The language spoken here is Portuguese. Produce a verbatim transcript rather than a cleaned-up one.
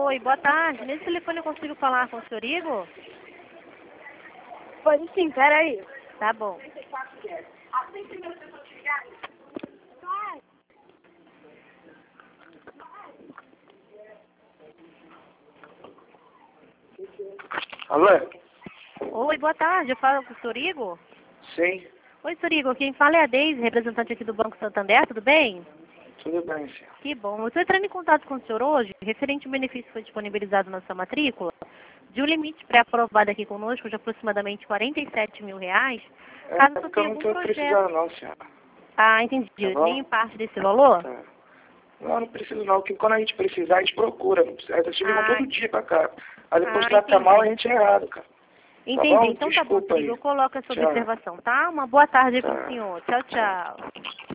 Oi, boa tarde. Nesse telefone eu consigo falar com o senhor Igor? Pode sim, peraí. Tá bom. Alô? Oi, boa tarde. Eu falo com o senhor Igor? Sim, Oi, senhor Igor. Quem fala é a Deise, representante aqui do Banco Santander. Tudo bem? tudo bem, senhor. Que bom. Eu estou entrando em contato com o senhor hoje, referente ao benefício que foi disponibilizado na sua matrícula, de um limite pré-aprovado aqui conosco de aproximadamente quarenta e sete mil reais. É Caso o senhor porque eu tenha não algum tô projeto... precisando não, senhor. Ah, entendi. Tá bom? Nem parte desse valor? Tá. Não, não preciso não, porque quando a gente precisar, a gente procura. Não precisa. Eles ligam Ah, todo dia pra cá. Aí depois ah, trata entendi. mal, a gente é errado, cara. Entendi. Tá bom? Então tá bom, Desculpa senhor aí. Igor. Eu coloco essa Tchau. observação, tá? Uma boa tarde aí para o Tá. senhor. Tchau, Tchau. tchau.